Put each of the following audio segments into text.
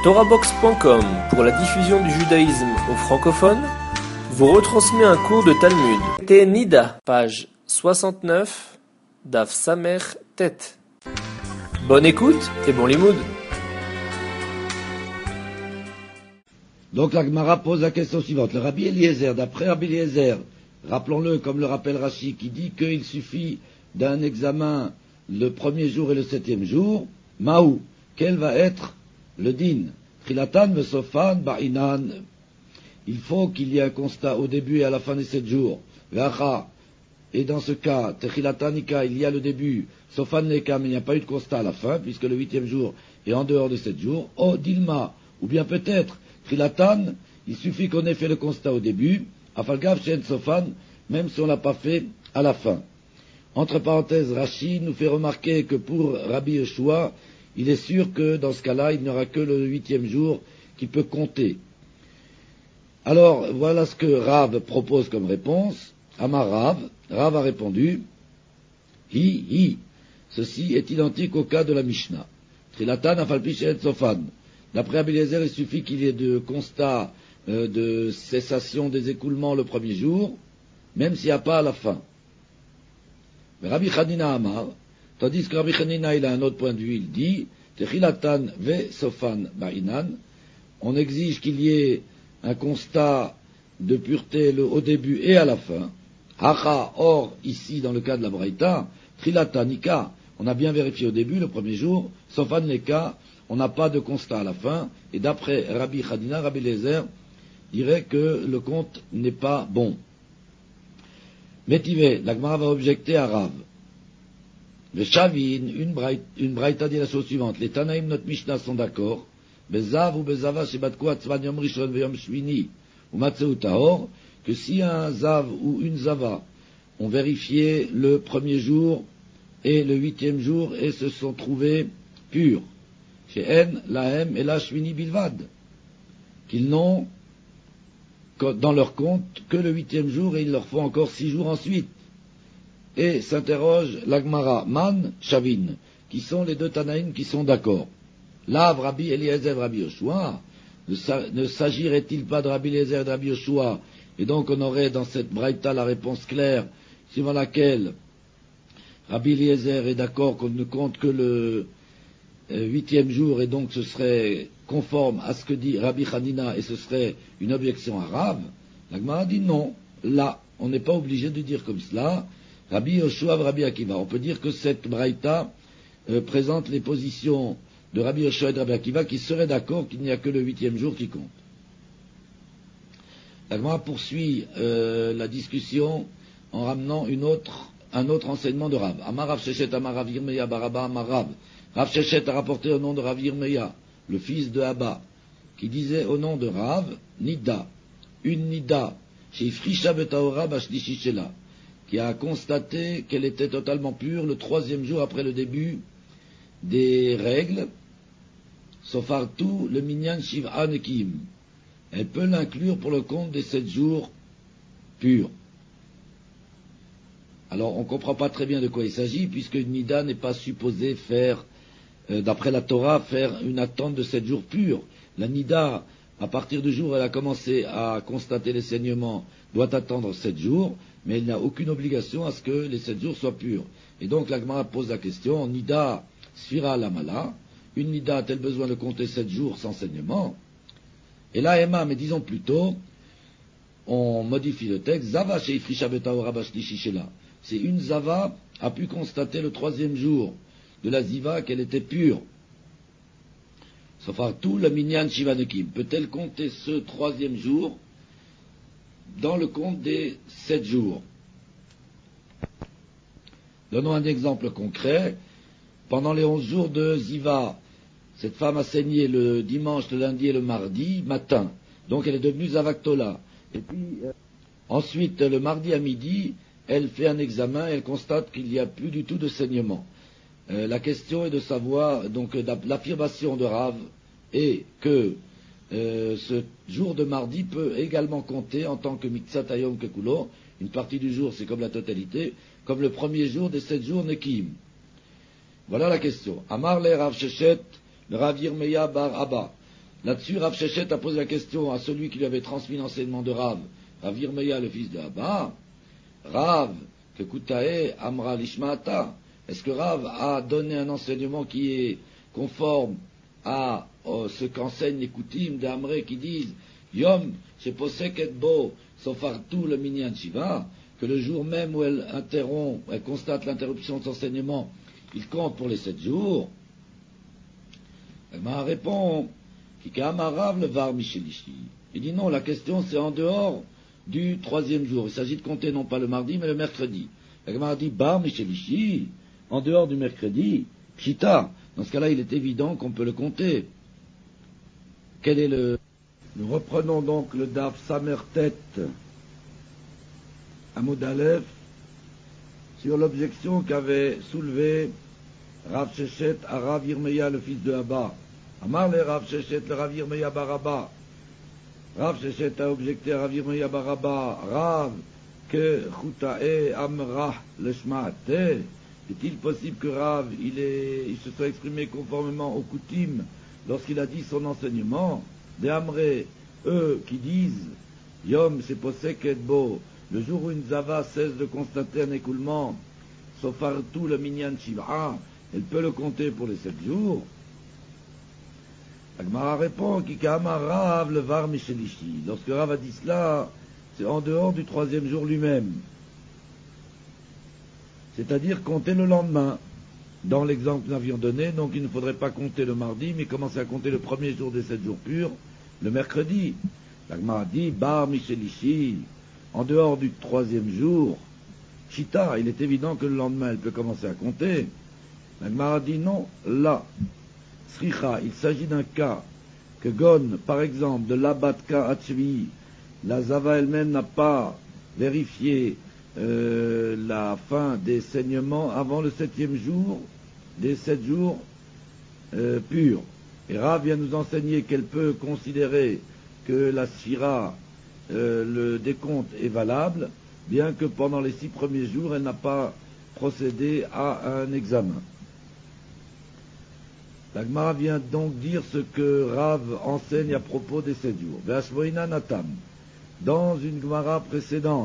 TorahBox.com, pour la diffusion du judaïsme aux francophones, vous retransmet un cours de Talmud. Té Nida, page 69, Daf Samer Tet. Bonne écoute et bon limoud. Donc la Gemara pose la question suivante. Le Rabbi Eliezer, d'après Rabbi Eliezer, rappelons-le comme le rappelle Rashi, qui dit qu'il suffit d'un examen le premier jour et le septième jour, Maou, quel va être le din? Trilatan vesofan ba'inan. Il faut qu'il y ait un constat au début et à la fin des 7 jours. Vacha. Et dans ce cas, Techilatanika, il y a le début, sofan leka, mais il n'y a pas eu de constat à la fin, puisque le 8e jour est en dehors de 7 jours. Oh, dilma. Ou bien peut-être, Trilatan, il suffit qu'on ait fait le constat au début, afalgav shen sofan, même si on l'a pas fait à la fin. Entre parenthèses, Rashi nous fait remarquer que pour Rabbi Yeshua, il est sûr que dans ce cas-là, il n'y aura que le 8e jour qui peut compter. Alors, voilà ce que Rav propose comme réponse. Amar Rav, Rav a répondu, hi, ceci est identique au cas de la Mishnah. Trilatan afalpi she'et sofan. D'après Rabbi Eliezer, il suffit qu'il y ait de constat de cessation des écoulements le premier jour, même s'il n'y a pas à la fin. Mais Rabbi Hanina Amar, tandis que Rabbi Hanina, il a un autre point de vue, il dit, Techilatan ve sofan ba'inan, on exige qu'il y ait un constat de pureté au début et à la fin. Hacha, or, ici, dans le cas de la Braïta, Trilatanika, on a bien vérifié au début, le premier jour, sofan leka, on n'a pas de constat à la fin, et d'après Rabbi Hanina, Rabbi Eliezer dirait que le compte n'est pas bon. Métivé, la Gemara va objecter à Rav. Le Shavin, une braïta dit la chose suivante. Les Tanaïm, notre Mishnah, sont d'accord. Bezav ou Bezava, Shebatku, Atzvan, Yom Rishon, Yom Shvini, ou Matzeu Tahor, que si un Zav ou une Zava ont vérifié le premier jour et le 8e jour et se sont trouvés purs, chez En, Lahem et la Shvini Bilvad, qu'ils n'ont dans leur compte que le 8e jour et il leur faut encore 6 jours ensuite. Et s'interroge l'Agmara, Man, Shavin, qui sont les deux Tanaïm qui sont d'accord. Là, Rabbi Eliezer, Rabbi Yoshua, ne s'agirait-il pas de Rabbi Eliezer et de Rabbi Yoshua, et donc on aurait dans cette braïta la réponse claire, suivant laquelle Rabbi Eliezer est d'accord qu'on ne compte que le 8e jour, et donc ce serait conforme à ce que dit Rabbi Hanina, et ce serait une objection à Rav. L'Agmara dit non, là, on n'est pas obligé de dire comme cela, Rabbi Yoshua, Rabbi Akiva. On peut dire que cette braïta présente les positions de Rabbi Yoshua et de Rabbi Akiva qui seraient d'accord qu'il n'y a que le 8e jour qui compte. La Gemara poursuit la discussion en ramenant un autre enseignement de Rav. Amar Rav Sheshet, Amar Rav Yirmeya, Baraba, Amar Rav. Rav Sheshet a rapporté au nom de Rav Yirmeya, le fils de Abba, qui disait au nom de Rav, Nida, une Nida, chez Frisha Betaora Bashlishi Shela, qui a constaté qu'elle était totalement pure le 3e jour après le début des règles, Sofartu le Minyan Shiv'a Nekim. Elle peut l'inclure pour le compte des 7 jours purs. Alors on ne comprend pas très bien de quoi il s'agit, puisque une Nida n'est pas supposée faire, d'après la Torah, faire une attente de 7 jours purs. La Nida, à partir du jour où elle a commencé à constater les saignements, doit attendre 7 jours, mais il n'y a aucune obligation à ce que les 7 jours soient purs. Et donc la Gemara pose la question, Nida sfira lamala, une Nida a-t-elle besoin de compter 7 jours sans saignement? Et là, Emma, mais disons plutôt, on modifie le texte, Zava sheifrisha betaora bashlishi shela. C'est une Zava a pu constater le 3e jour de la Ziva qu'elle était pure. Sofartu le minyan shivanekim. Peut-elle compter ce 3e jour dans le compte des 7 jours? Donnons un exemple concret. Pendant les 11 jours de Ziva, cette femme a saigné le dimanche, le lundi et le mardi matin. Donc elle est devenue Zavaktola. Et puis, ensuite, le mardi à midi, elle fait un examen et elle constate qu'il n'y a plus du tout de saignement. La question est de savoir, donc l'affirmation de Rav est que ce jour de mardi peut également compter en tant que Mitzat Hayom Kekulo. Une partie du jour, c'est comme la totalité, comme le premier jour des 7 jours Nekim. Voilà la question. Amar le Rav Sheshet, le Rav Yirmeya bar Abba. Là-dessus, Rav Shechet a posé la question à celui qui lui avait transmis l'enseignement de Rav, Rav Yirmeya, le fils de Abba. Rav, que Kutae Amra Lishmaata. Est-ce que Rav a donné un enseignement qui est conforme à ce qu'enseignent les Koutim d'Amré qui disent Yom, Sheposek et Bo, Sofartu le Minyan Shiva, que le jour même où elle constate l'interruption de son enseignement, il compte pour les 7 jours. Elle m'a répondu Kika'amarav le Var Michelishi. Il dit non, la question c'est en dehors du 3e jour. Il s'agit de compter non pas le mardi, mais le mercredi. Elle m'a dit Bar Michelishi, en dehors du mercredi, Pshita. Dans ce cas-là, il est évident qu'on peut le compter. Quel est le... Nous reprenons donc le Daf Samertet Amud Aleph sur l'objection qu'avait soulevée Rav Shechet à Rav Yirmeya, le fils de Abba. Amar le Rav Shechet le Rav Yirmeya Baraba. Rav Shechet a objecté à Rav Yirmeya Baraba, Rav, que Chutae Amrah le Shmaate. Est-il possible que Rav, il se soit exprimé conformément au Koutim lorsqu'il a dit son enseignement? Des Amré, eux qui disent Yom c'est posek et bo, le jour où une Zava cesse de constater un écoulement, Sofartu le Minyan Shiva, elle peut le compter pour les 7 jours. Agmara répond Kikama Rav le Var Michelishi. Lorsque Rav a dit cela, c'est en dehors du 3e jour lui-même. C'est-à-dire compter le lendemain. Dans l'exemple que nous avions donné, donc il ne faudrait pas compter le mardi, mais commencer à compter le premier jour des 7 jours purs, le mercredi. L'Agmara dit, Bar Michelishi, en dehors du 3e jour, Chita, il est évident que le lendemain, elle peut commencer à compter. L'Agmara dit non, là, Sricha, il s'agit d'un cas que Gon, par exemple, de l'Abatka Achvi, la Zava elle-même n'a pas vérifié la fin des saignements avant le 7e jour des 7 jours purs. Et Rav vient nous enseigner qu'elle peut considérer que la Sphira, le décompte est valable, bien que pendant les 6 premiers jours, elle n'a pas procédé à un examen. La Gemara vient donc dire ce que Rav enseigne à propos des 7 jours. Ve'ashvoina natam. Dans une Gemara précédente,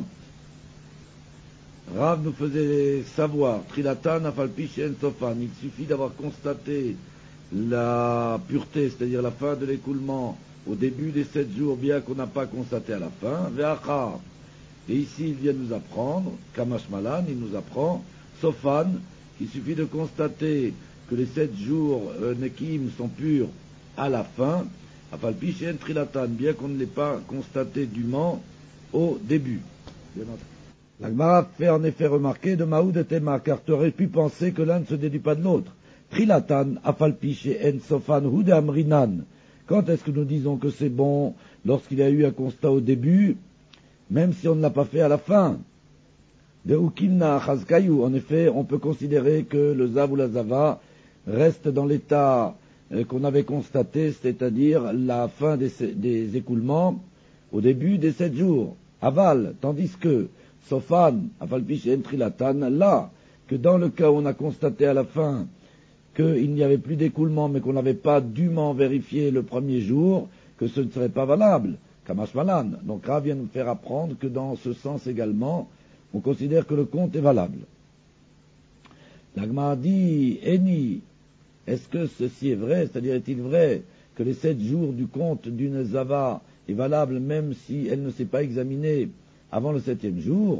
Rav nous faisait savoir, Trilatan afalpi she'en sofan, il suffit d'avoir constaté la pureté, c'est-à-dire la fin de l'écoulement au début des 7 jours, bien qu'on n'a pas constaté à la fin, ve'achar. Et ici, il vient nous apprendre, Kamash Malan, il nous apprend, Sofan, qu'il suffit de constater que les 7 jours Nekim sont purs à la fin, afalpi she'en trilatan, bien qu'on ne l'ait pas constaté dûment au début. La Gemara fait en effet remarquer de Maoud et Tema, car tu aurais pu penser que l'un ne se déduit pas de l'autre. Trilatan, afalpi she'en sofan hude amrinan. Quand est-ce que nous disons que c'est bon lorsqu'il y a eu un constat au début, même si on ne l'a pas fait à la fin? De ukimna chazkayu, en effet, on peut considérer que le zav ou la zava reste dans l'état qu'on avait constaté, c'est-à-dire la fin des écoulements au début des 7 jours. Aval, tandis que Sofan, afalpi she'en trilatan, là, que dans le cas où on a constaté à la fin qu'il n'y avait plus d'écoulement, mais qu'on n'avait pas dûment vérifié le premier jour, que ce ne serait pas valable. Kamash Malan. Donc Rav vient nous faire apprendre que dans ce sens également, on considère que le compte est valable. L'Agma dit, Eni, est-ce que ceci est vrai? C'est-à-dire, est-il vrai que les 7 jours du compte d'une Zava est valable même si elle ne s'est pas examinée avant le 7e jour?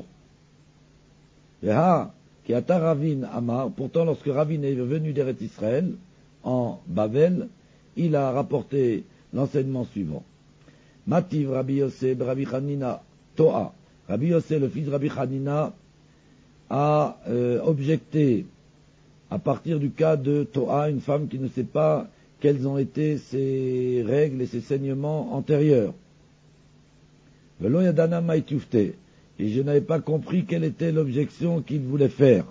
Qui ata Ravin Amar, pourtant lorsque Ravin est venu d'Eretz Israël, en Babel, il a rapporté l'enseignement suivant. Mativ Rabbi Yossé, Rabbi Hanina, Toa. Rabbi Yossé, le fils de Rabbi Hanina, a objecté, à partir du cas de Toa, une femme qui ne sait pas quelles ont été ses règles et ses saignements antérieurs. Velo yadana maïtufte. Et je n'avais pas compris quelle était l'objection qu'il voulait faire.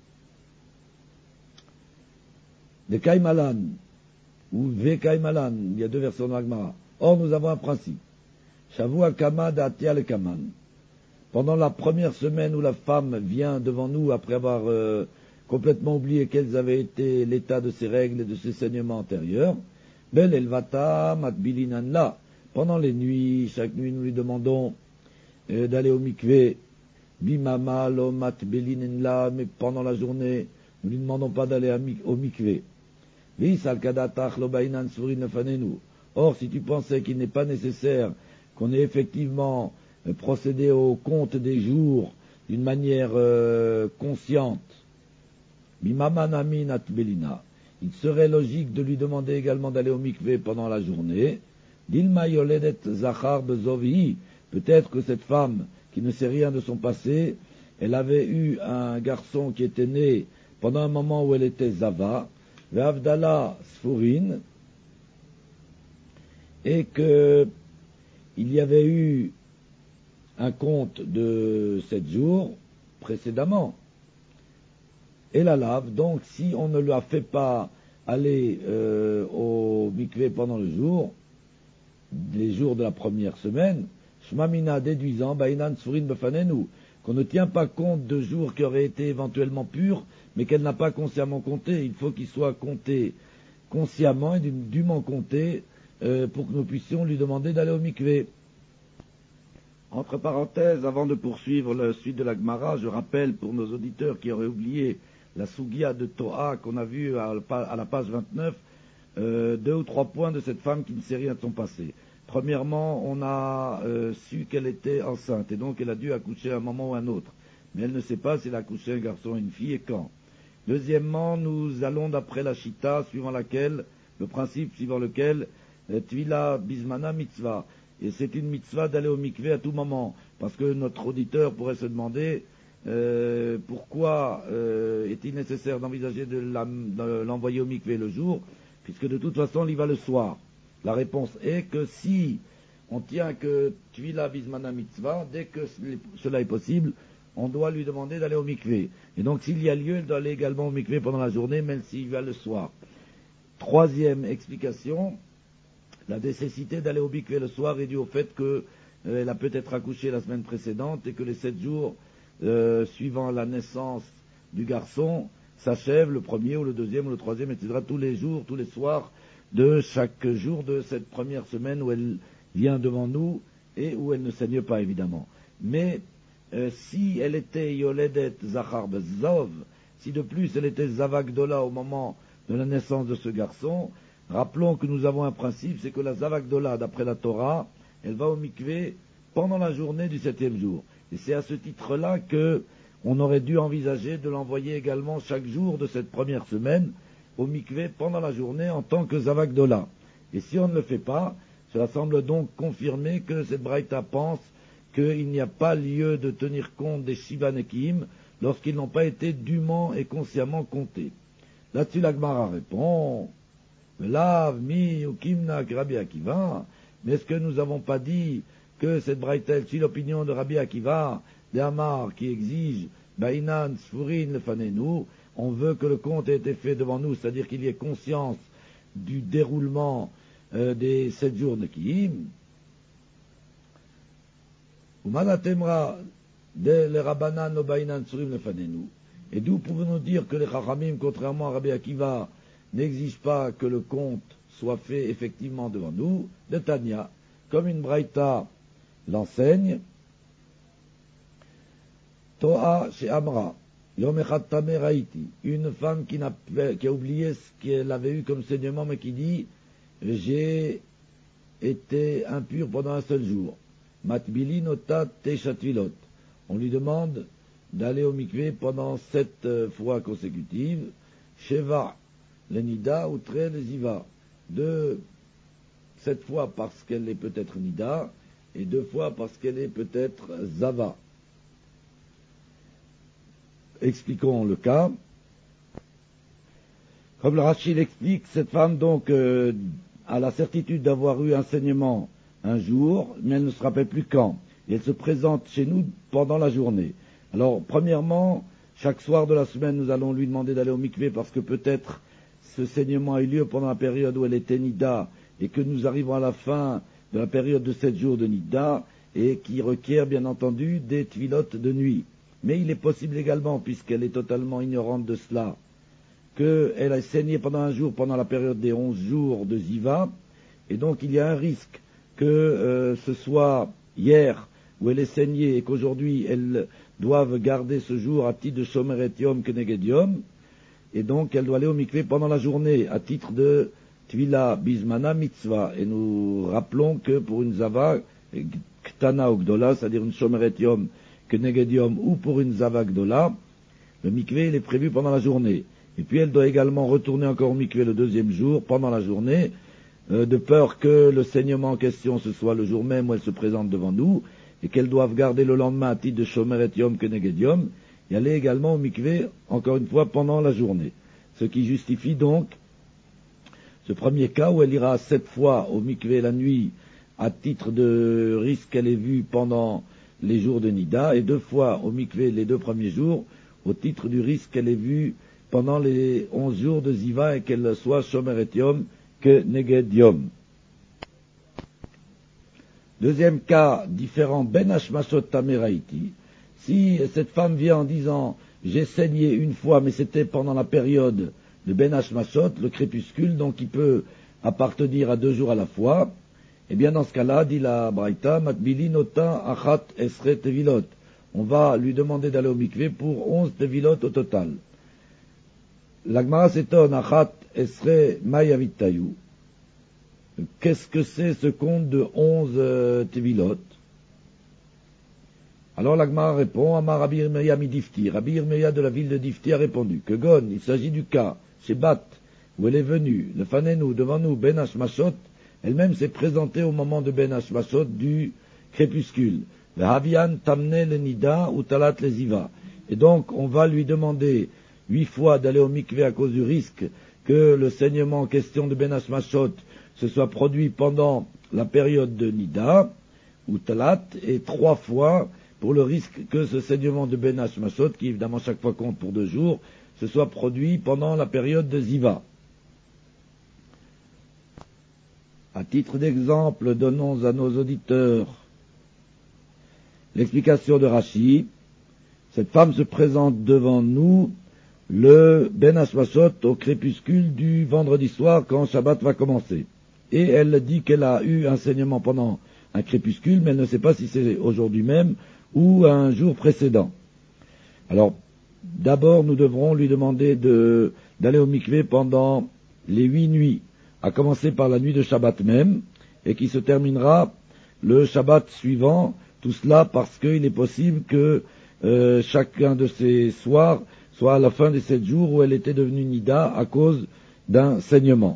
De Kaimalan, ou Ve Kaimalan, il y a 2 versions dans l'Agmara. Or, nous avons un principe. Shavua Kama Da'atia le Kaman. Pendant la première semaine où la femme vient devant nous, après avoir complètement oublié quels avaient été l'état de ses règles et de ses saignements antérieurs, Bel elvata matbilinan la. Pendant les nuits, chaque nuit nous lui demandons d'aller au mikvé. Bimama lo matbilinen la, mais pendant la journée, nous ne lui demandons pas d'aller au mikvé. Or, si tu pensais qu'il n'est pas nécessaire qu'on ait effectivement procédé au compte des jours d'une manière consciente, il serait logique de lui demander également d'aller au mikvé pendant la journée. Peut-être que cette femme, qui ne sait rien de son passé, elle avait eu un garçon qui était né pendant un moment où elle était Zava, Ve'avdala Sfurin, et que il y avait eu un compte de 7 jours précédemment. Et la lave, donc si on ne lui a fait pas aller au mikvé pendant les jours de la première semaine, Shmamina déduisant, Bainan Sfurin Befanenu, qu'on ne tient pas compte de jours qui auraient été éventuellement purs, mais qu'elle n'a pas consciemment compté. Il faut qu'il soit compté consciemment et dûment compté pour que nous puissions lui demander d'aller au mikvé. Entre parenthèses, avant de poursuivre la suite de la Gemara, je rappelle pour nos auditeurs qui auraient oublié la Sugia de Toa qu'on a vue à la page 29, 2 ou 3 points de cette femme qui ne sait rien de son passé. Premièrement, on a su qu'elle était enceinte et donc elle a dû accoucher à un moment ou à un autre. Mais elle ne sait pas si elle a accouché un garçon ou une fille et quand. Deuxièmement, nous allons d'après la Shita, le principe suivant lequel Tvila Bismana Mitzvah. Et c'est une mitzvah d'aller au mikvé à tout moment. Parce que notre auditeur pourrait se demander pourquoi est-il nécessaire d'envisager de l'envoyer au mikvé le jour, puisque de toute façon il y va le soir. La réponse est que si on tient que Tvila Bismana Mitzvah, dès que cela est possible, on doit lui demander d'aller au mikvé. Et donc s'il y a lieu, elle doit aller également au mikvé pendant la journée, même s'il va le soir. Troisième explication, la nécessité d'aller au mikvé le soir est due au fait qu'elle a peut-être accouché la semaine précédente et que les 7 jours suivant la naissance du garçon s'achèvent le premier ou le deuxième ou le troisième, etc. tous les jours, tous les soirs de chaque jour de cette première semaine où elle vient devant nous et où elle ne saigne pas évidemment. Mais si elle était Yoledet Zachar Bezov, si de plus elle était Zavagdola au moment de la naissance de ce garçon, rappelons que nous avons un principe, c'est que la Zavagdola, d'après la Torah, elle va au mikvé pendant la journée du 7e jour. Et c'est à ce titre-là que on aurait dû envisager de l'envoyer également chaque jour de cette première semaine au mikvé pendant la journée en tant que Zavagdola. Et si on ne le fait pas, cela semble donc confirmer que cette Braïta pense qu'il n'y a pas lieu de tenir compte des Shiva Nekim lorsqu'ils n'ont pas été dûment et consciemment comptés. Là-dessus, la Gemara répond, Lav, mi, ou kimna, Rabbi Akiva, mais est-ce que nous n'avons pas dit que cette Braïta suit l'opinion de Rabbi Akiva, des Hamar, qui exige, Bainan, Sfurin, le Fanenu, on veut que le compte ait été fait devant nous, c'est-à-dire qu'il y ait conscience du déroulement des 7 jours de Kiyim. Et d'où pouvons-nous dire que les Chachamim, contrairement à Rabbi Akiva, n'exigent pas que le compte soit fait effectivement devant nous? De Tanya, comme une Braïta l'enseigne, Toa chez Amra, Yom Echad Tameh Raïti, une femme qui a oublié ce qu'elle avait eu comme saignement, mais qui dit j'ai été impure pendant un seul jour. Matbilin otat teshatvilot. On lui demande d'aller au mikvé pendant 7 fois consécutives. Sheva le-nida ou tre le-ziva. 7 fois parce qu'elle est peut-être nida et 2 fois parce qu'elle est peut-être zava. Expliquons le cas. Comme le Rashi l'explique, cette femme donc a la certitude d'avoir eu un saignement un jour, mais elle ne se rappelle plus quand. Et elle se présente chez nous pendant la journée. Alors, premièrement, chaque soir de la semaine, nous allons lui demander d'aller au mikvé parce que peut-être ce saignement a eu lieu pendant la période où elle était nida et que nous arrivons à la fin de la période de 7 jours de nida et qui requiert bien entendu des tvilotes de nuit. Mais il est possible également, puisqu'elle est totalement ignorante de cela, qu'elle a saigné pendant un jour, pendant la période des 11 jours de Ziva, et donc il y a un risque que ce soit hier où elle est saignée et qu'aujourd'hui elles doivent garder ce jour à titre de Shomer et Yom Keneged Yom, et donc elle doit aller au mikvé pendant la journée à titre de Tvila Bismana Mitzvah. Et nous rappelons que pour une Zava Ktana ou Gdola, c'est-à-dire une Shomer et Yom Keneged Yom, ou pour une Zava Gdola, le mikvé il est prévu pendant la journée. Et puis elle doit également retourner encore au mikvé le deuxième jour pendant la journée, de peur que le saignement en question ce soit le jour même où elle se présente devant nous, et qu'elle doive garder le lendemain à titre de Shomer et Yom Keneged Yom, et aller également au mikvé, encore une fois, pendant la journée. Ce qui justifie donc ce premier cas où elle ira 7 fois au mikvé la nuit à titre de risque qu'elle ait vu pendant les jours de Nida, et 2 fois au mikvé les 2 premiers jours au titre du risque qu'elle ait vu pendant les 11 jours de Ziva et qu'elle soit Shomer et Yom Keneged Yom. Deuxième cas différent, Ben Hashmashot Tameraiti. Si cette femme vient en disant « j'ai saigné une fois, mais c'était pendant la période de Ben Hashmashot, le crépuscule, donc il peut appartenir à 2 jours à la fois », eh bien dans ce cas-là, dit la Braïta, « Matbili nota achat esre tevilot ». On va lui demander d'aller au mikvé pour 11 tevilot au total. La Gemara s'étonne, « achat esre mayavitayu ». Qu'est-ce que c'est ce compte de 11 tevilot? Alors la Gemara répond, Amar Rabbi Irmeya midifti. Rabbi Irmeya de la ville de Difti a répondu que Gon, il s'agit du cas chez Bat, où elle est venue, le fanenu, devant nous, Ben Hashmashot, elle-même s'est présentée au moment de Ben Hashmashot du crépuscule. Le Havian tamne le Nida ou talat le Ziva. Et donc on va lui demander 8 fois d'aller au mikvé à cause du risque que le saignement en question de Ben Hashmashot se soit produit pendant la période de Nida ou talat, et 3 fois pour le risque que ce saignement de Ben Hashmashot, qui évidemment chaque fois compte pour 2 jours, se soit produit pendant la période de Ziva. À titre d'exemple, donnons à nos auditeurs l'explication de Rashi. Cette femme se présente devant nous le Ben Hashmashot au crépuscule du vendredi soir quand Shabbat va commencer. Et elle dit qu'elle a eu un saignement pendant un crépuscule, mais elle ne sait pas si c'est aujourd'hui même ou un jour précédent. Alors, d'abord, nous devrons lui demander d'aller au mikvé pendant les 8 nuits, à commencer par la nuit de Shabbat même, et qui se terminera le Shabbat suivant, tout cela parce qu'il est possible que chacun de ces soirs soit à la fin des 7 jours où elle était devenue Nida à cause d'un saignement.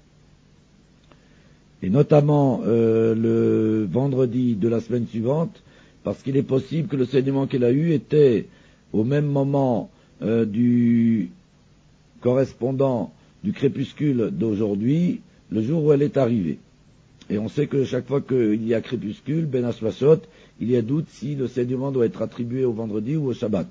Et notamment le vendredi de la semaine suivante, parce qu'il est possible que le saignement qu'elle a eu était au même moment du correspondant du crépuscule d'aujourd'hui, le jour où elle est arrivée. Et on sait que chaque fois qu'il y a crépuscule, Ben Hashmashot, il y a doute si le saignement doit être attribué au vendredi ou au Shabbat.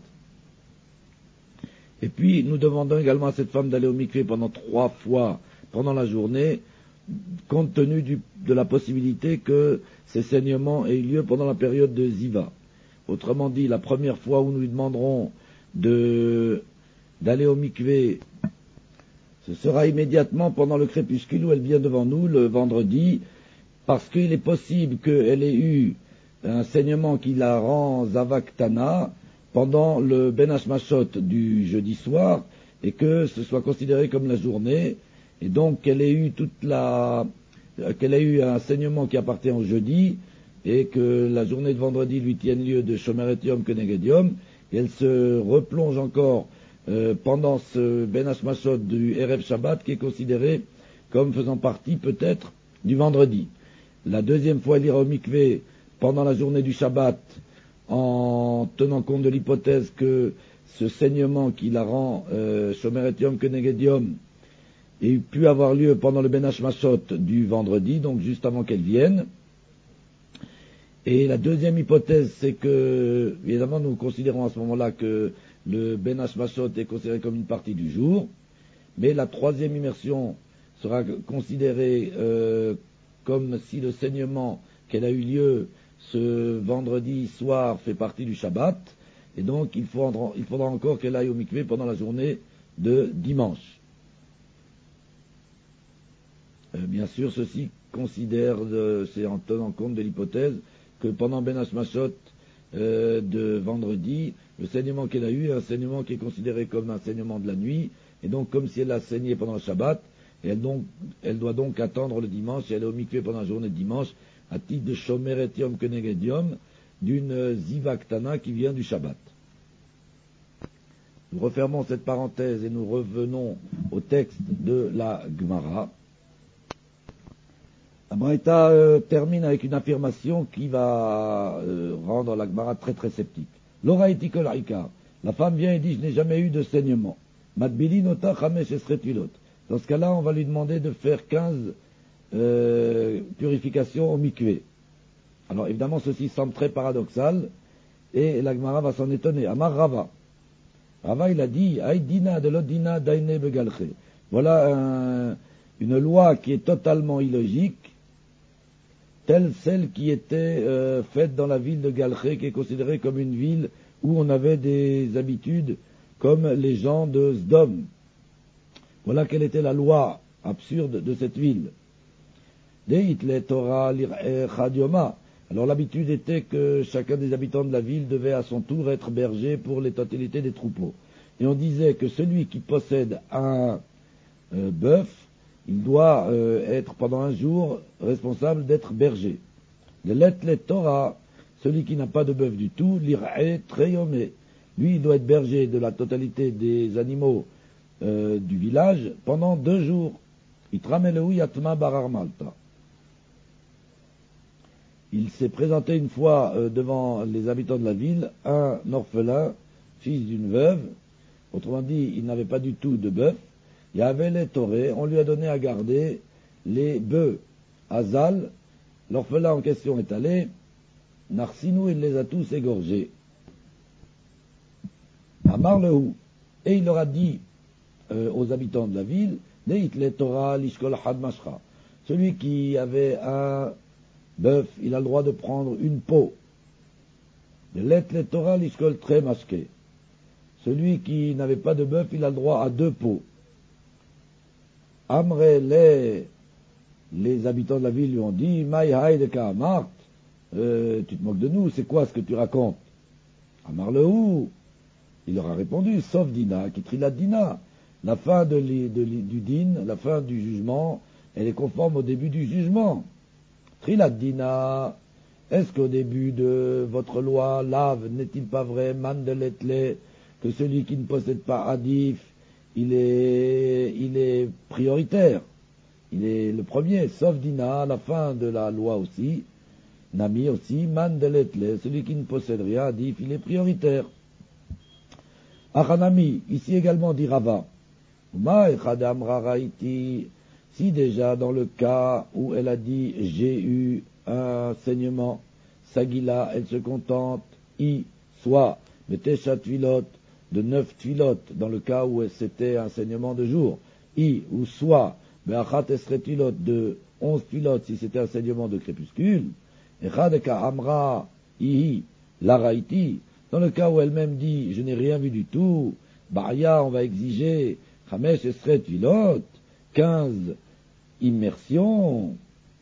Et puis, nous demandons également à cette femme d'aller au mikvé pendant 3 fois pendant la journée, compte tenu de la possibilité que ces saignements aient eu lieu pendant la période de Ziva. Autrement dit, la première fois où nous lui demanderons d'aller au mikvé, ce sera immédiatement pendant le crépuscule où elle vient devant nous, le vendredi, parce qu'il est possible qu'elle ait eu un saignement qui la rend Zavaktana pendant le Ben Hashmashot du jeudi soir, et que ce soit considéré comme la journée, et donc qu'elle ait eu un saignement qui appartient au jeudi, et que la journée de vendredi lui tienne lieu de Shomer et Yom Keneged Yom, et elle se replonge encore pendant ce Ben Hashmashot du Erev Shabbat, qui est considéré comme faisant partie peut-être du vendredi. La deuxième fois, elle ira au mikvé pendant la journée du Shabbat, en tenant compte de l'hypothèse que ce saignement qui la rend Shomer et Yom Keneged Yom ait pu avoir lieu pendant le Ben Hashmashot du vendredi, donc juste avant qu'elle vienne. Et la deuxième hypothèse, c'est que, évidemment, nous considérons à ce moment-là que le Ben Hashmashot est considéré comme une partie du jour, mais la troisième immersion sera considérée comme si le saignement qu'elle a eu lieu ce vendredi soir fait partie du Shabbat, et donc il faudra encore qu'elle aille au mikvé pendant la journée de dimanche. Bien sûr, ceci considère, c'est en tenant compte de l'hypothèse que pendant Ben Hashmashot de vendredi, le saignement qu'elle a eu est un saignement qui est considéré comme un saignement de la nuit, et donc comme si elle a saigné pendant le Shabbat, et elle doit donc attendre le dimanche, et elle est au mikvé pendant la journée de dimanche, à titre de Shomeret Yom Keneged Yom, d'une Ziva Ktana qui vient du Shabbat. Nous refermons cette parenthèse et nous revenons au texte de la Gemara. La Braïta termine avec une affirmation qui va rendre la Gemara très très sceptique. L'oraïti kolaïka, la femme vient et dit, je n'ai jamais eu de saignement. Madbili nota chamesh esretvilot. Dans ce cas-là, on va lui demander de faire 15 purifications au mikvé. Alors évidemment, ceci semble très paradoxal, et la Gemara va s'en étonner. Amar Rava. Rava, il a dit, Aïdina de l'odina daine begalche. Voilà une loi qui est totalement illogique, telle celle qui était faite dans la ville de Galché, qui est considérée comme une ville où on avait des habitudes comme les gens de Sdom. Voilà quelle était la loi absurde de cette ville. Deit le Torah l'ir'e. Alors l'habitude était que chacun des habitants de la ville devait à son tour être berger pour les totalités des troupeaux. Et on disait que celui qui possède un bœuf, il doit être pendant un jour responsable d'être berger. Le let Torah, celui qui n'a pas de bœuf du tout, l'ir'e treyomé. Lui, il doit être berger de la totalité des animaux du village pendant 2 jours. Itramelehu yatma barar malta. Il s'est présenté une fois devant les habitants de la ville, un orphelin, fils d'une veuve, autrement dit, il n'avait pas du tout de bœuf. Il y avait les torés, on lui a donné à garder les bœufs. Azal, l'orphelin en question est allé, Narsinou, il les a tous égorgés. Amar lehu, et il leur a dit aux habitants de la ville, Deit le Torah lishkol had mashra. Celui qui avait un bœuf, il a le droit de prendre une peau. Let le Torah lishkol tre mashke. Celui qui n'avait pas de bœuf, il a le droit à 2 peaux. Amre les habitants de la ville lui ont dit, Mai haïde ka'amart, tu te moques de nous, c'est quoi ce que tu racontes? Amar lehu, il leur a répondu, sauf Dina, qui trie la Dina. La fin du din, la fin du jugement, elle est conforme au début du jugement. Trilat Dina, est-ce qu'au début de votre loi, lave, n'est-il pas vrai, man de l'etle, que celui qui ne possède pas Adif, il est prioritaire, il est le premier, sauf Dina, à la fin de la loi aussi, Nami aussi, man de l'etle, celui qui ne possède rien, Adif, il est prioritaire. Achanami, ici également dit Rava, si déjà dans le cas où elle a dit j'ai eu un saignement, Sagila, elle se contente, soit de Tesha Tvilot, de 9 Tvilot, dans le cas où c'était un saignement de jour, ou soit Be'achat Esre Tvilot, de 11 Tvilot, si c'était un saignement de crépuscule, Echadeka Amra, Laraiti, dans le cas où elle-même dit je n'ai rien vu du tout, Baria, on va exiger Chamesh Esre Tvilot, 15 immersions.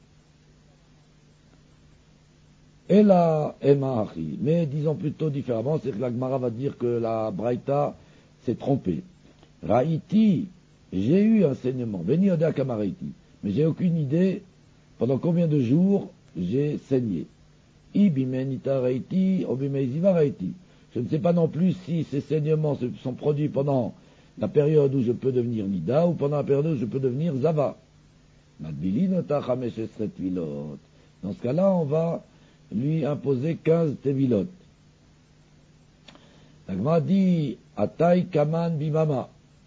Et la Emahachi. Mais disons plutôt différemment, c'est que la Gemara va dire que la Braïta s'est trompée. Raïti, j'ai eu un saignement, Beni Oda Kamaraiti, mais j'ai aucune idée pendant combien de jours j'ai saigné. Ibimenita Raiti, Obimeiziva Raiti. Je ne sais pas non plus si ces saignements se sont produits pendant la période où je peux devenir Nida ou pendant la période où je peux devenir Zava. Madbili nota chamesh esret tvilot. Dans ce cas-là, on va lui imposer 15 tevilot. La Gemara dit Atay kaman bimama.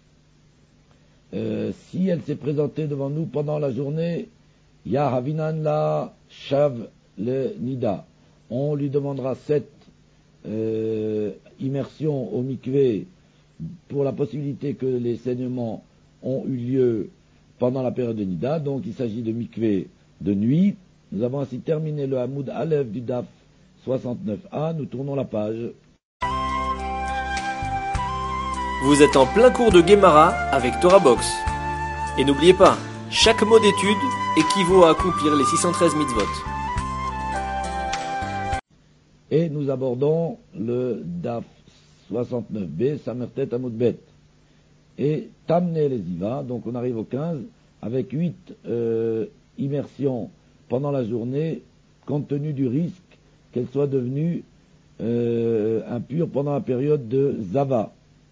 Si elle s'est présentée devant nous pendant la journée, Ya havinan la shav le nida. On lui demandera 7 immersions au mikvé pour la possibilité que les saignements ont eu lieu pendant la période de Nida, donc il s'agit de mikvé de nuit. Nous avons ainsi terminé le Hamoud Aleph du Daf 69a, nous tournons la page. Vous êtes en plein cours de Guémara avec Torah Box. Et n'oubliez pas, Chaque mot d'étude équivaut à accomplir les 613 mitzvot. Et nous abordons le DAF 69b, Samertet Amud Bet. Et Tamne les Iva, donc on arrive au 15, avec 8 immersions pendant la journée, compte tenu du risque qu'elle soit devenue impure pendant la période de Zava.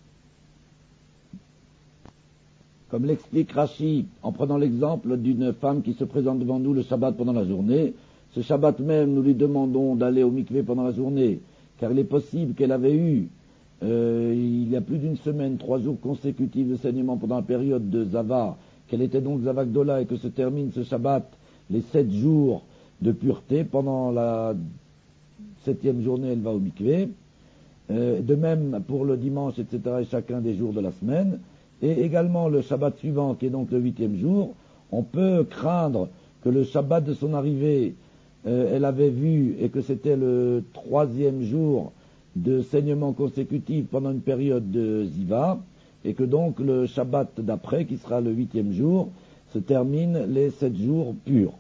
Comme l'explique Rashi, en prenant l'exemple d'une femme qui se présente devant nous le Shabbat pendant la journée, ce Shabbat même, nous lui demandons d'aller au mikvé pendant la journée, car il est possible qu'elle avait eu, il y a plus d'une semaine, 3 jours consécutifs de saignement pendant la période de Zava, qu'elle était donc Zava Gdola et que se termine ce Shabbat les 7 jours de pureté. Pendant la 7e journée, elle va au mikvé. De même pour le dimanche, etc., et chacun des jours de la semaine. Et également le Shabbat suivant, qui est donc le 8e jour, on peut craindre que le Shabbat de son arrivée, elle avait vu, et que c'était le 3e jour de saignement consécutif pendant une période de Ziva, et que donc le Shabbat d'après, qui sera le 8e jour, se termine les 7 jours purs.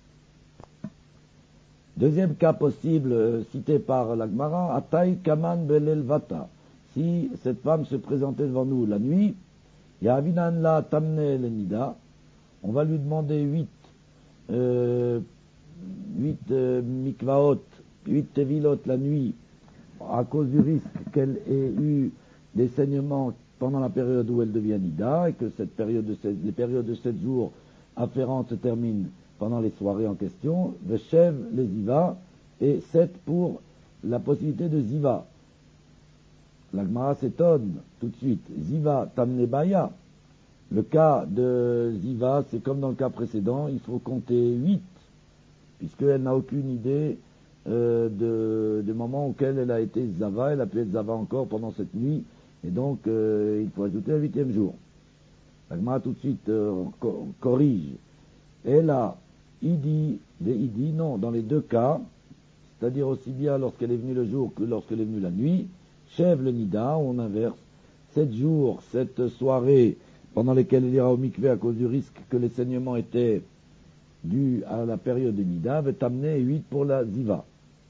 Deuxième cas possible, cité par la Gemara, Atay Kaman Belel Vata. Si cette femme se présentait devant nous la nuit, Yavinan la Tamne le Nida, on va lui demander 8 mikvaot, 8 tevilot la nuit, à cause du risque qu'elle ait eu des saignements pendant la période où elle devient Nida, et que les périodes de 7 jours afférentes se terminent pendant les soirées en question, Veshev les Ziva, et 7 pour la possibilité de Ziva. La Gemara s'étonne tout de suite. Ziva tamne baya. Le cas de Ziva, c'est comme dans le cas précédent, il faut compter 8, puisqu'elle n'a aucune idée du moment auquel elle a été Zava. Elle a pu être Zava encore pendant cette nuit, et donc il faut ajouter un 8e jour. La Gemara tout de suite corrige. Et là, il dit, non, dans les deux cas, c'est-à-dire aussi bien lorsqu'elle est venue le jour que lorsqu'elle est venue la nuit, Chève le Nida, on inverse, 7 jours, 7 soirées pendant lesquelles il ira au mikvé à cause du risque que les saignements étaient dus à la période de Nida, va t'amener 8 pour la Ziva.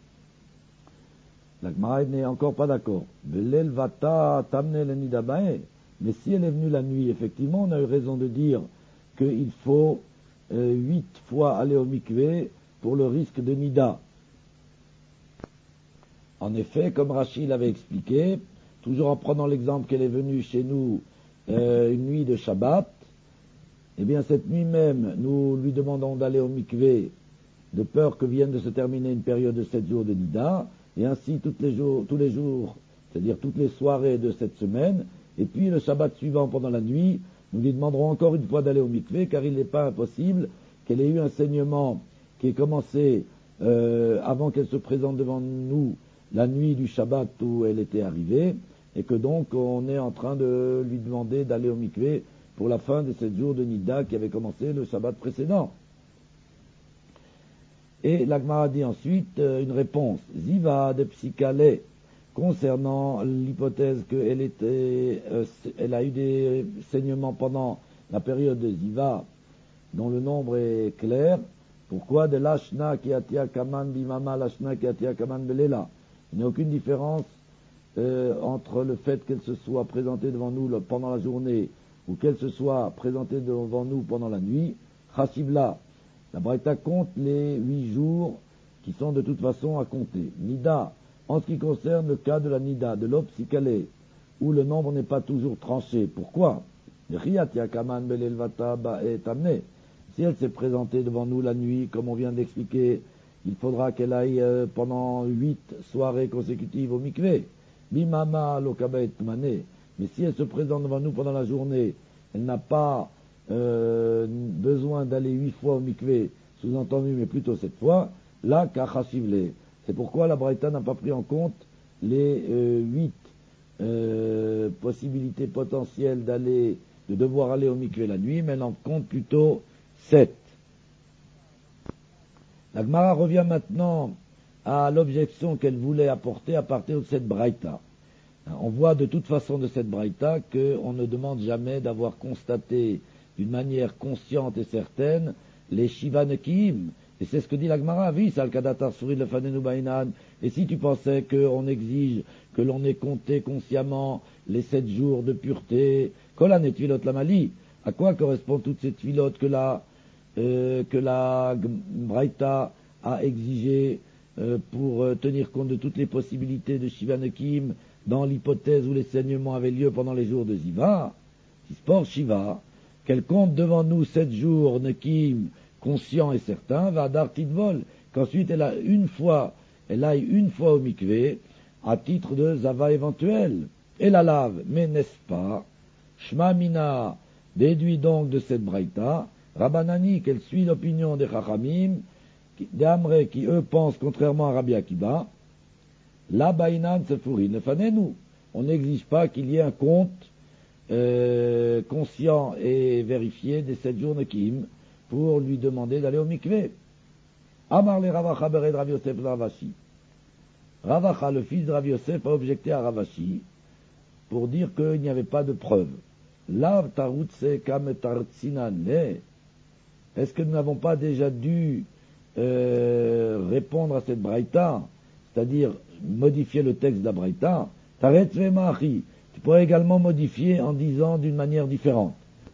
La Gemara n'est encore pas d'accord. Velel vata t'amener le Nida bae. Mais si elle est venue la nuit, effectivement, on a eu raison de dire qu'il faut 8 fois aller au mikvé pour le risque de Nida. En effet, comme Rachid l'avait expliqué, toujours en prenant l'exemple qu'elle est venue chez nous une nuit de Shabbat, eh bien cette nuit même, nous lui demandons d'aller au mikvé de peur que vienne de se terminer une période de 7 jours de Nida, et ainsi tous les jours, c'est-à-dire toutes les soirées de cette semaine, et puis le Shabbat suivant pendant la nuit, nous lui demanderons encore une fois d'aller au mikvé, car il n'est pas impossible qu'elle ait eu un saignement qui ait commencé avant qu'elle se présente devant nous la nuit du Shabbat où elle était arrivée, et que donc on est en train de lui demander d'aller au mikvé pour la fin de 7 jours de Nida qui avait commencé le Shabbat précédent. Et l'Agmara dit ensuite une réponse, Ziva de Psychale, concernant l'hypothèse elle a eu des saignements pendant la période de Ziva, dont le nombre est clair. Pourquoi de l'ashna qui atia kaman bimama l'ashna qui atia kaman belela? Il n'y a aucune différence entre le fait qu'elle se soit présentée devant nous pendant la journée ou qu'elle se soit présentée devant nous pendant la nuit. Chasivla, la Braïta compte les 8 jours qui sont de toute façon à compter. Nida, en ce qui concerne le cas de la Nida, de l'Opsikale, où le nombre n'est pas toujours tranché. Pourquoi? Si elle s'est présentée devant nous la nuit, comme on vient d'expliquer, il faudra qu'elle aille pendant 8 soirées consécutives au mikvé. Bimama lokabet mané. Mais si elle se présente devant nous pendant la journée, elle n'a pas besoin d'aller 8 fois au mikvé, sous-entendu, mais plutôt 7 fois, là, kachasivle. C'est pourquoi la Braïta n'a pas pris en compte les 8 possibilités potentielles de devoir aller au mikvé la nuit, mais elle en compte plutôt 7. La Gemara revient maintenant à l'objection qu'elle voulait apporter à partir de cette Braïta. On voit de toute façon de cette Braïta qu'on ne demande jamais d'avoir constaté d'une manière consciente et certaine les Shiva Nekim. Et c'est ce que dit la Gemara, oui, Salkadatar Suri le Fanenu Bainan. Et si tu pensais qu'on exige que l'on ait compté consciemment les 7 jours de pureté, Kolan et Tvilot Lamali, à quoi correspondent toutes ces Tvilot que la Braïta a exigé pour tenir compte de toutes les possibilités de Shiva Nekim dans l'hypothèse où les saignements avaient lieu pendant les jours de Ziva, Tispor Shiva, qu'elle compte devant nous 7 jours Nekim conscients et certains, va dar Tidvol, qu'ensuite elle aille une fois au mikvé, à titre de Zava éventuel, et la lave, mais n'est-ce pas, Shma Mina déduit donc de cette Braïta, Rabbanani, qu'elle suit l'opinion des Chachamim, des Amré, qui eux pensent contrairement à Rabbi Akiba, la Bainan Sefurin Lefanenu. On n'exige pas qu'il y ait un compte conscient et vérifié des 7 jours Nekim pour lui demander d'aller au mikvé. Amar le Ravacha bered Rav Yosef Ravashi. Ravacha, le fils de Rav Yosef, a objecté à Ravashi pour dire qu'il n'y avait pas de preuve. Lav tarutse kam tartsinane. Est-ce que nous n'avons pas déjà dû répondre à cette braïta, c'est-à-dire modifier le texte de la braïta? Taretz vemachi. Tu pourrais également modifier en disant d'une manière différente.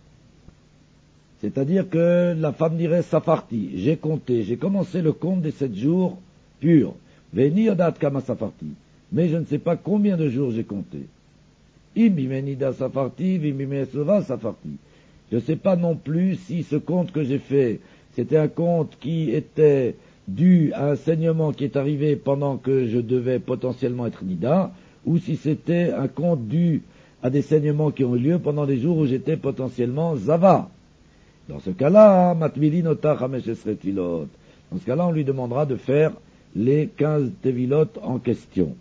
C'est-à-dire que la femme dirait safarti, j'ai commencé le compte des 7 jours purs. Veni odat kama safarti. Mais je ne sais pas combien de jours j'ai compté. Imimenida safarti, vimimesova safarti. Je ne sais pas non plus si ce compte que j'ai fait, c'était un compte qui était dû à un saignement qui est arrivé pendant que je devais potentiellement être nida, ou si c'était un compte dû à des saignements qui ont eu lieu pendant les jours où j'étais potentiellement zava. Dans ce cas-là, matvilin ota chamesh esret tvilot. Dans ce cas-là, on lui demandera de faire les 15 tevilot en question.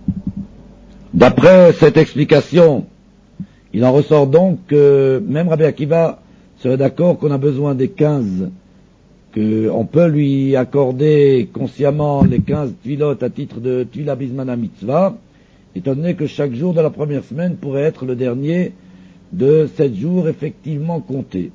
D'après cette explication, il en ressort donc que même Rabbi Akiva serait d'accord qu'on a besoin des 15, qu'on peut lui accorder consciemment les 15 tvilot à titre de tvila bismana mitzvah, étant donné que chaque jour de la première semaine pourrait être le dernier de 7 jours effectivement comptés.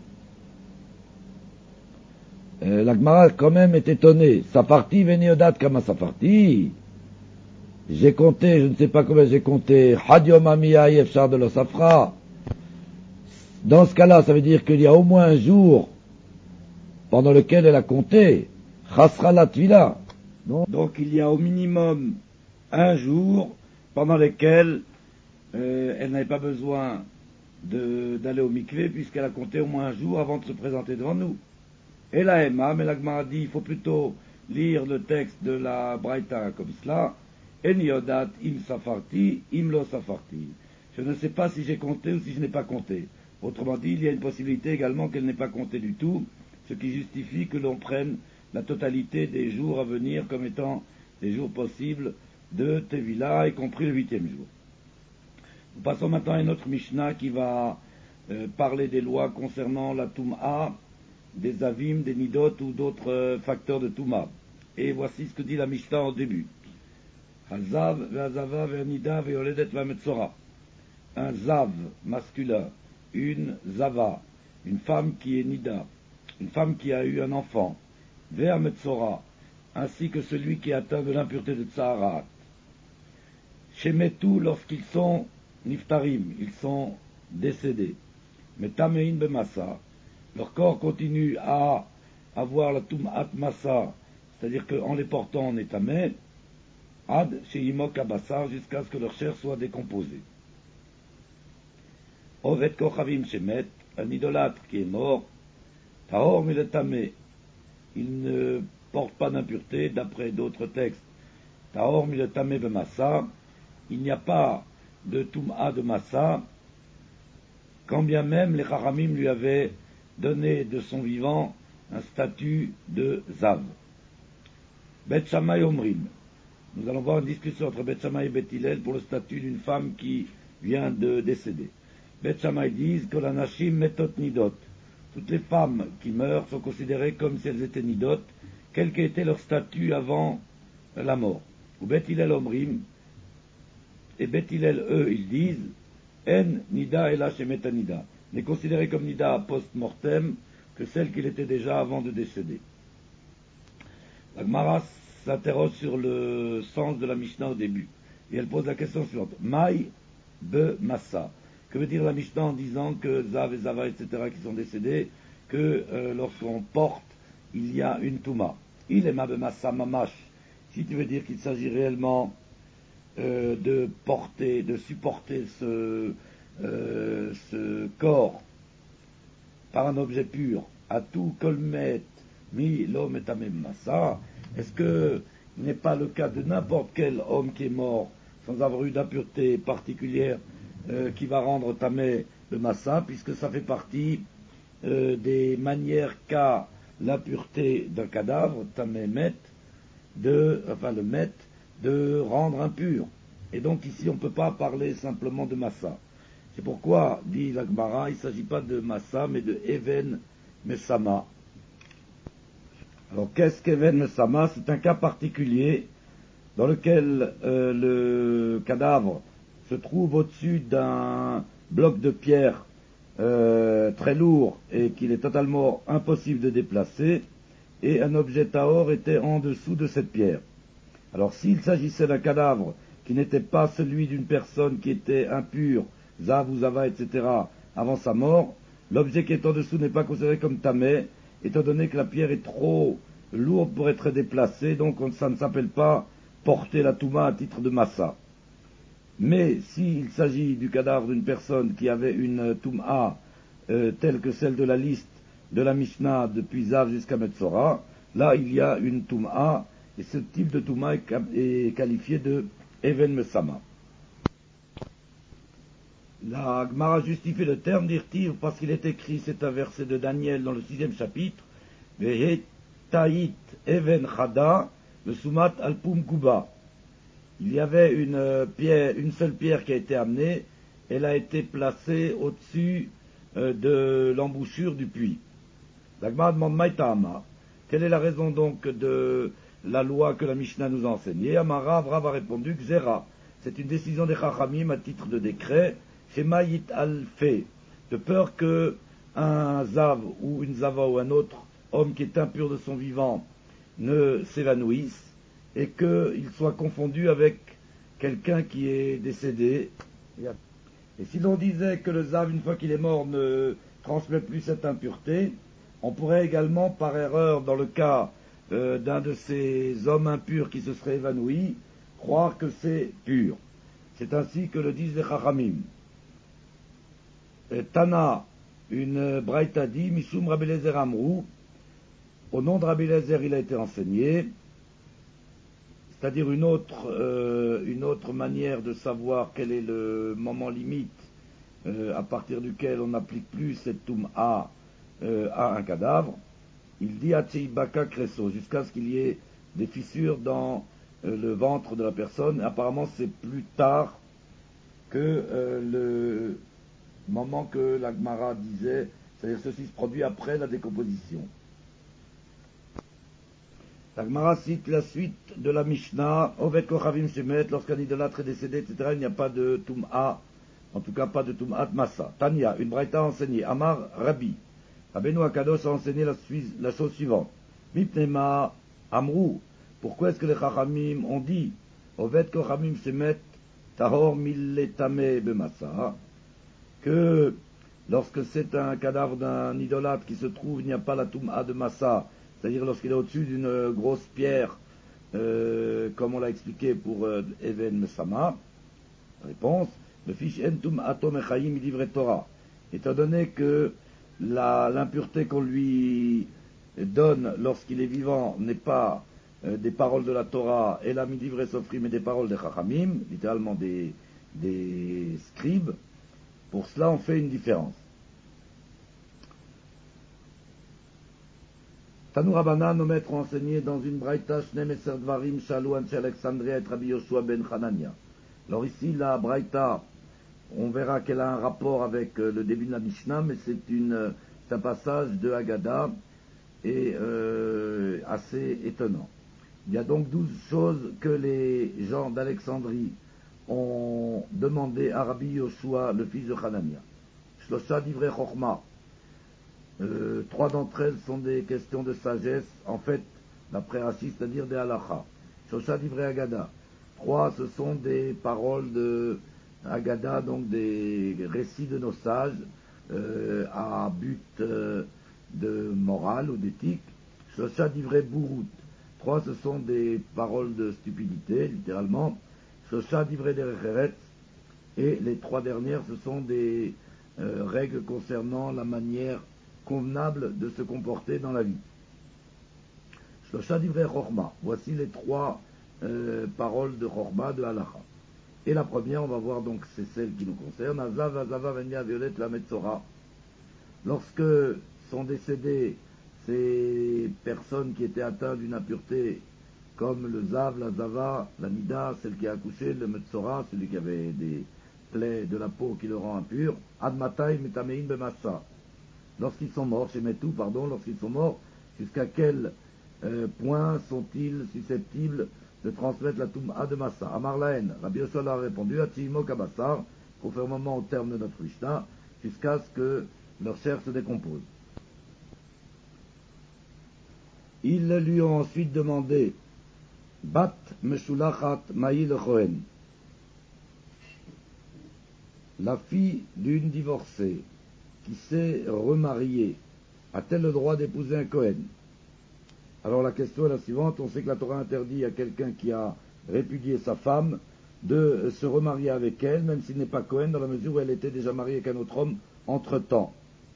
La Gemara quand même est étonnée. Safarti veneodat kama safarti. J'ai compté, je ne sais pas combien j'ai compté. Hadiom amiyah efshar de l'osafra. Dans ce cas-là, ça veut dire qu'il y a au moins un jour pendant lequel elle a compté. Chasra la tvila. Donc il y a au minimum un jour pendant lequel elle n'avait pas besoin d'aller au mikvé puisqu'elle a compté au moins un jour avant de se présenter devant nous. Et la Emma, mais la Gemara dit, il faut plutôt lire le texte de la Braïta comme cela. En yodat im safarti, im lo safarti. Je ne sais pas si j'ai compté ou si je n'ai pas compté. Autrement dit, il y a une possibilité également qu'elle n'ait pas compté du tout, ce qui justifie que l'on prenne la totalité des jours à venir comme étant des jours possibles de Tevila, y compris le 8e jour. Nous passons maintenant à une autre Mishnah qui va parler des lois concernant la Toum'a, des avim, des nidot ou d'autres facteurs de Touma. Et voici ce que dit la Mishnah au début. Hazav, ve'azava, ve'nida, ve'oledet, ve'metzora. Un zav masculin, une zava, une femme qui est nida, une femme qui a eu un enfant, ve'metzora, ainsi que celui qui est atteint de l'impureté de Tsaharat. Shemetu, lorsqu'ils sont niftarim, ils sont décédés. Metamein bemassa, leur corps continue à avoir la tum'at massa, c'est-à-dire qu'en les portant on est tamé, ad sheimok abassar, jusqu'à ce que leur chair soit décomposée. Ovet kochavim shemet, un idolâtre qui est mort, tahor miletamé, il ne porte pas d'impureté, d'après d'autres textes. Tahor miletamé bemassa, il n'y a pas de tum'a de massa, quand bien même les Chachamim lui avaient donné de son vivant un statut de Zav. Bet Shammai Omrim. Nous allons voir une discussion entre Bet Shammai et Bet Hillel pour le statut d'une femme qui vient de décéder. Bet Shammai disent que la Nashim metot nidot. Toutes les femmes qui meurent sont considérées comme si elles étaient nidot, quel qu'était leur statut avant la mort. Ou Bet Hillel Omrim. Et Bet Hillel, eux, ils disent En nida ela shemet nida. n'est considérée comme nida post-mortem que celle qu'il était déjà avant de décéder. La Gemara s'interroge sur le sens de la Mishnah au début, et elle pose la question suivante. Maï be massa. Que veut dire la Mishnah en disant que Zav et Zava, etc., qui sont décédés, que lorsqu'on porte, il y a une Touma. Il est ma be massa mamash. Si tu veux dire qu'il s'agit réellement de porter, de supporter ce corps par un objet pur, à tout kolmet, mi l'homme est amem massa, est-ce que il n'est pas le cas de n'importe quel homme qui est mort sans avoir eu d'impureté particulière qui va rendre tamé le massa, puisque ça fait partie des manières qu'a l'impureté d'un cadavre, tamé met, le met, de rendre impur. Et donc ici on ne peut pas parler simplement de massa. C'est pourquoi, dit la Gemara, il ne s'agit pas de massa, mais de even mesama. Alors qu'est-ce qu'even mesama? C'est un cas particulier dans lequel le cadavre se trouve au-dessus d'un bloc de pierre très lourd et qu'il est totalement impossible de déplacer, et un objet tahor était en dessous de cette pierre. Alors s'il s'agissait d'un cadavre qui n'était pas celui d'une personne qui était impure, zav ou zava, etc., avant sa mort, l'objet qui est en dessous n'est pas considéré comme tamé, étant donné que la pierre est trop lourde pour être déplacée, donc ça ne s'appelle pas porter la touma à titre de massa. Mais s'il s'agit du cadavre d'une personne qui avait une touma telle que celle de la liste de la Mishnah depuis Zav jusqu'à Metzora, là il y a une touma, et ce type de touma est qualifié de even mesama. La Gemara justifie le terme d'Irtiv parce qu'il est écrit, c'est un verset de Daniel dans le 6e chapitre, Vehetayit even chada le sumat alpum kuba. Il y avait une seule pierre qui a été amenée, elle a été placée au-dessus de l'embouchure du puits. La Gemara demande Maïtama, quelle est la raison donc de la loi que la Mishnah nous a enseignée? Amara, Rav a répondu, Gzera, c'est une décision des Chachamim à titre de décret, Shemayit al-Fe, de peur que un Zav ou une Zava ou un autre homme qui est impur de son vivant ne s'évanouisse et qu'il soit confondu avec quelqu'un qui est décédé. Et si l'on disait que le Zav, une fois qu'il est mort, ne transmet plus cette impureté, on pourrait également, par erreur, dans le cas d'un de ces hommes impurs qui se serait évanoui, croire que c'est pur. C'est ainsi que le disent les Chachamim. Tana, une braïta dit, Mishum Rabbi Eliezer Amrou, au nom de Rabbi Eliezer il a été enseigné, c'est-à-dire une autre manière de savoir quel est le moment limite à partir duquel on n'applique plus cette touma à un cadavre. Il dit Atseibaka Kreso, jusqu'à ce qu'il y ait des fissures dans le ventre de la personne. Apparemment c'est plus tard que le moment que la Gemara disait, c'est-à-dire ceci se produit après la décomposition. La Gemara cite la suite de la Mishnah, Ovet Kochavim Shemet, lorsqu'un idolâtre est décédé, etc., il n'y a pas de Tum'a, en tout cas pas de Tum'at Massa. Tanya, une braïta enseignée, Amar Rabbi, Rabbeinu Akadosh a enseigné la chose suivante. Mipnema Amrou, pourquoi est-ce que les Chachamim ont dit, Ovet Kochavim Shemet, Tahor Milletame Bemassa, que lorsque c'est un cadavre d'un idolâtre qui se trouve, il n'y a pas la Tum'a de Massa, c'est-à-dire lorsqu'il est au-dessus d'une grosse pierre, comme on l'a expliqué pour Even Mesama. Réponse, le fiche Entum Atom Echaim Idivre Torah. Étant donné que l'impureté qu'on lui donne lorsqu'il est vivant n'est pas des paroles de la Torah, et la Midivre Sofrim, mais des paroles des Chachamim, littéralement des scribes, pour cela on fait une différence. Tanu Rabbanan, nos maîtres ont enseigné dans une braïta Shnem Eser Dvarim Shalou Anche Alexandria et Rabbi Yoshua ben Hanania. Alors ici, la braïta, on verra qu'elle a un rapport avec le début de la Mishnah, mais c'est un passage de Haggadah et assez étonnant. Il y a donc 12 choses que les gens d'Alexandrie ont demandé à Rabbi Yoshua, le fils de Hanania. Shlosha divrei chokma. 3 d'entre elles sont des questions de sagesse, en fait, d'après Rashi, c'est-à-dire des halacha. Shlosha divrei Agada. 3, ce sont des paroles de Agada, donc des récits de nos sages, à but de morale ou d'éthique. Shlosha divrei Burut. 3, ce sont des paroles de stupidité, littéralement. Shlosha divrei derech eretz. Et les 3 dernières, ce sont des règles concernant la manière convenable de se comporter dans la vie. Shlosha divrei chokma. Voici les 3 paroles de chokma, de halacha. Et la première, on va voir donc, c'est celle qui nous concerne. Azav, azava, venia, violette, la metzora. Lorsque sont décédées ces personnes qui étaient atteintes d'une impureté, comme le zav, la zava, la nida, celle qui a accouché, le metzora, celui qui avait des plaies de la peau qui le rend impur, admatai metamein bemassa. Lorsqu'ils sont morts, lorsqu'ils sont morts, jusqu'à quel point sont-ils susceptibles de transmettre la Toum'a de Massa? Amar Lahen, Rabbi Yoshua a répondu, Atzimo Kabassar, conformément au terme de notre Mishnah, jusqu'à ce que leur chair se décompose. Ils lui ont ensuite demandé, Bat Meshulachat Maïl Chohen, la fille d'une divorcée qui s'est remariée, a-t-elle le droit d'épouser un Kohen? Alors la question est la suivante. On sait que la Torah interdit à quelqu'un qui a répudié sa femme de se remarier avec elle, même s'il n'est pas Kohen, dans la mesure où elle était déjà mariée avec un autre homme entre-temps.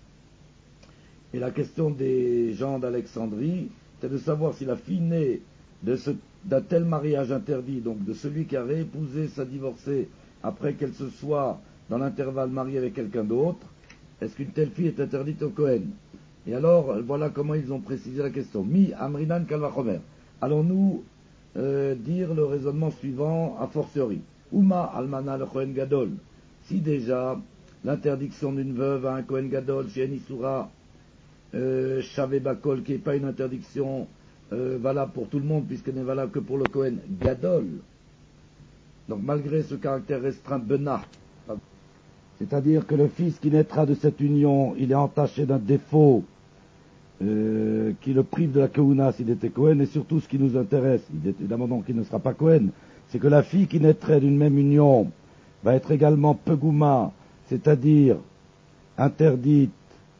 Et la question des gens d'Alexandrie, c'est de savoir si la fille née d'un tel mariage interdit, donc de celui qui a réépousé sa divorcée après qu'elle se soit dans l'intervalle mariée avec quelqu'un d'autre, est-ce qu'une telle fille est interdite au Kohen? Et alors, voilà comment ils ont précisé la question. Mi amrinan kalvachomer. Allons-nous dire le raisonnement suivant a fortiori. Uma almana le Kohen Gadol. Si déjà l'interdiction d'une veuve à un Kohen Gadol chez Enisura Shavé Bakol, qui n'est pas une interdiction valable pour tout le monde, puisqu'elle n'est valable que pour le Kohen Gadol. Donc malgré ce caractère restreint benah, c'est-à-dire que le fils qui naîtra de cette union, il est entaché d'un défaut qui le prive de la Keuna s'il était Kohen, et surtout ce qui nous intéresse, évidemment donc il ne sera pas Kohen, c'est que la fille qui naîtrait d'une même union va être également Pegouma, c'est-à-dire interdite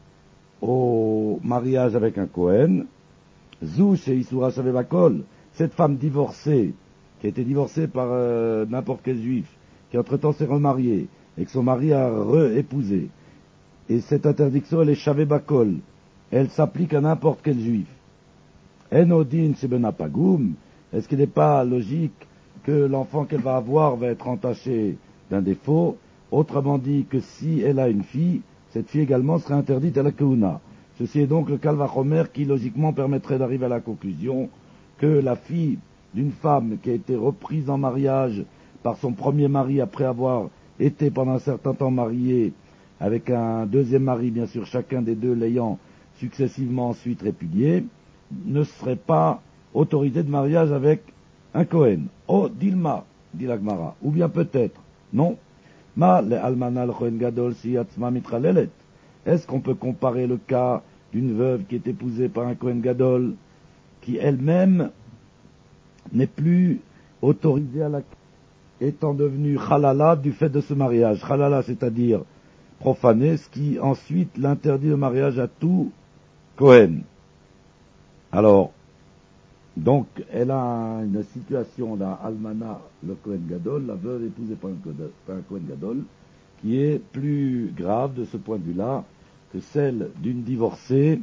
au mariage avec un Kohen. Zou chez Isura Shavebakol, cette femme divorcée, qui a été divorcée par n'importe quel juif, qui entre-temps s'est remariée, et que son mari a réépousé. Et cette interdiction, elle est Shavebakol. Elle s'applique à n'importe quel juif. Enodin Shebenapagoum, est-ce qu'il n'est pas logique que l'enfant qu'elle va avoir va être entaché d'un défaut? Autrement dit que si elle a une fille, cette fille également serait interdite à la Keuna. Ceci est donc le Kalvachomer qui logiquement permettrait d'arriver à la conclusion que la fille d'une femme qui a été reprise en mariage par son premier mari après avoir été pendant un certain temps mariée avec un deuxième mari, bien sûr chacun des deux l'ayant successivement ensuite répudié, ne serait pas autorisée de mariage avec un Kohen. Oh, Dilma, dit l'Agmara, ou bien peut-être, non. Ma le almana le Kohen Gadol si atzma mitralelet. Est-ce qu'on peut comparer le cas d'une veuve qui est épousée par un Kohen Gadol, qui elle-même n'est plus autorisée à la étant devenue Khalala du fait de ce mariage. Khalala, c'est-à-dire profané, ce qui ensuite l'interdit le mariage à tout Kohen. Alors, donc, elle a une situation, la Almana, le Kohen Gadol, la veuve épousée par un Kohen Gadol, qui est plus grave de ce point de vue-là que celle d'une divorcée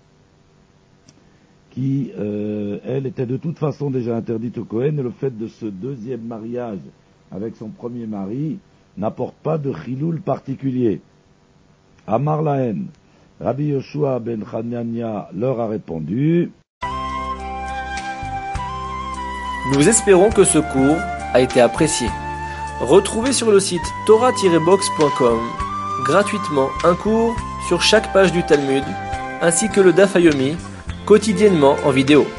qui, elle, était de toute façon déjà interdite au Kohen, et le fait de ce deuxième mariage avec son premier mari n'apporte pas de chiloul particulier. Amar Lahen, Rabbi Yoshua ben Chanania leur a répondu: Nous espérons que ce cours a été apprécié. Retrouvez sur le site torah-box.com gratuitement un cours sur chaque page du Talmud, ainsi que le Daf Yomi, quotidiennement en vidéo.